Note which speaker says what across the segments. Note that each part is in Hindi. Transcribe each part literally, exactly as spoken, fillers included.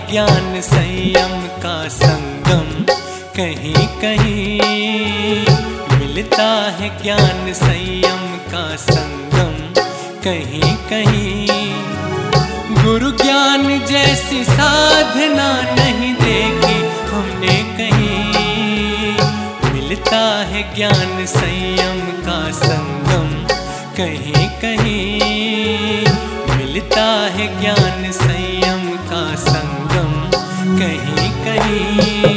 Speaker 1: ज्ञान संयम का संगम, कहीं कहीं मिलता है ज्ञान संयम का संगम, कहीं कहीं। गुरु ज्ञान जैसी साधना नहीं देखी हमने कहीं, मिलता है ज्ञान संयम का संगम, कहीं कहीं मिलता है ज्ञान संयम का संगम, कहीं कहीं।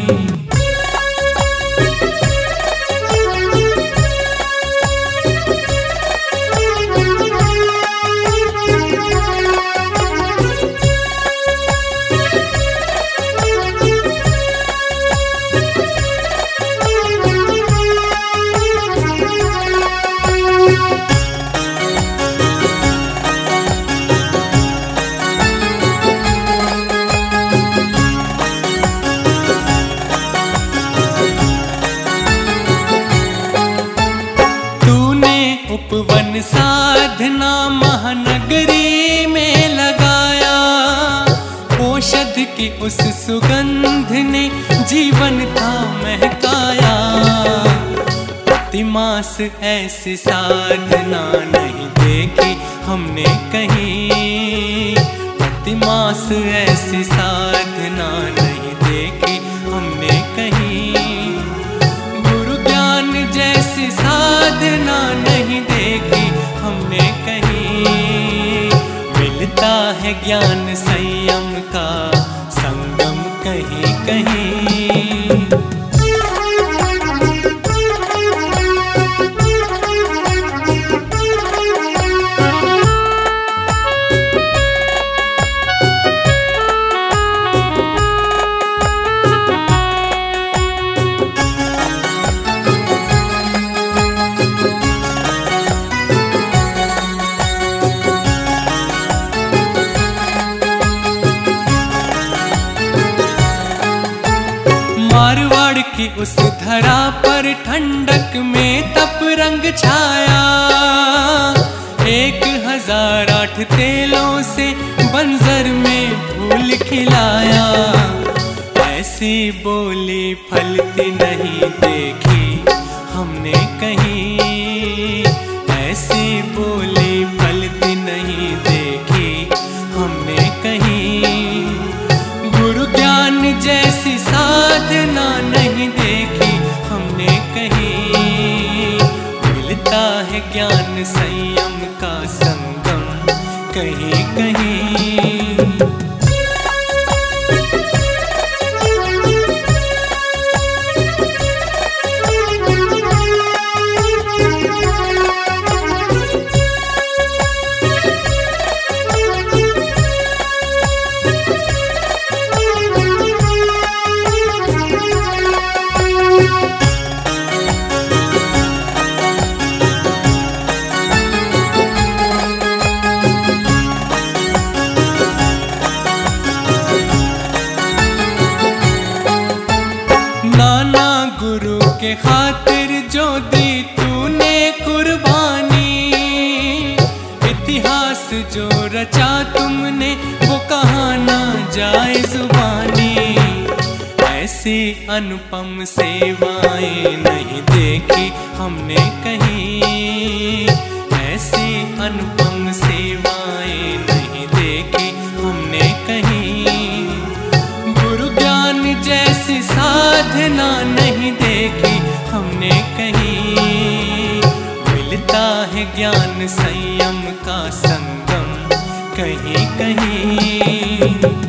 Speaker 1: उपवन साधना महानगरी में लगाया, औषध की उस सुगंध ने जीवन था महकाया। प्रतिमास ऐसी साधना नहीं देखी हमने कहीं, प्रतिमास ऐसी साधना नहीं देखी हमने कहीं। गुरु ज्ञान जैसी साधना नहीं देखी हमने कहीं, मिलता है ज्ञान संयम का संगम, कहीं कहीं। मारवाड़ की उस धरा पर ठंडक में तप रंग छाया, एक हजार आठ तेलों से बंजर में फूल खिलाया। ऐसी बोली फलती नहीं देखी हमने कहीं, ऐसी बोली फलती नहीं देखी हमने कहीं। गुरु ज्ञान जैसी साधना नहीं देखी हमने कहीं, मिलता है ज्ञान संयम का संगम, कहीं कहीं। गुरु के खातिर जो दी तूने कुर्बानी, इतिहास जो रचा तुमने वो कहाँ ना जाए जुबानी। ऐसी अनुपम सेवाएं नहीं देखी हमने कहीं, ऐसी अनुपम सेवाएं नहीं देखी हमने कहीं। गुरु ज्ञान जैसी साधना नहीं देखी हमने कहीं, मिलता है ज्ञान संयम का संगम, कहीं कहीं।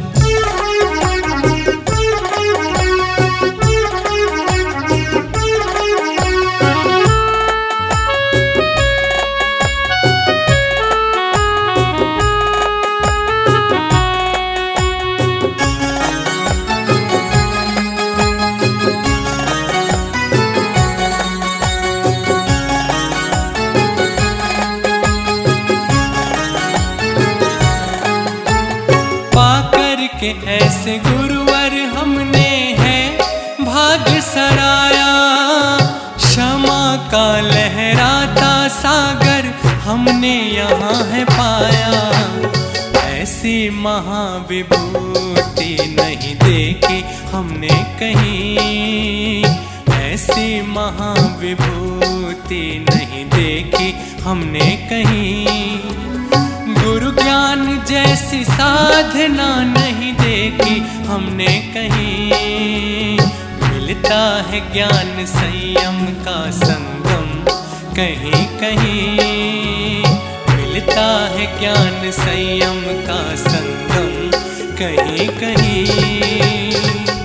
Speaker 1: के ऐसे गुरुवर हमने है भाग्य सराया, क्षमा का लहराता सागर हमने यहाँ है पाया। ऐसी महाविभूति नहीं देखी हमने कहीं, ऐसी महाविभूति नहीं देखी हमने कहीं। गुरु ज्ञान जैसी साधना नहीं देखी हमने कहीं, मिलता है ज्ञान संयम का संगम कहीं कहीं, मिलता है ज्ञान संयम का संगम कहीं कहीं।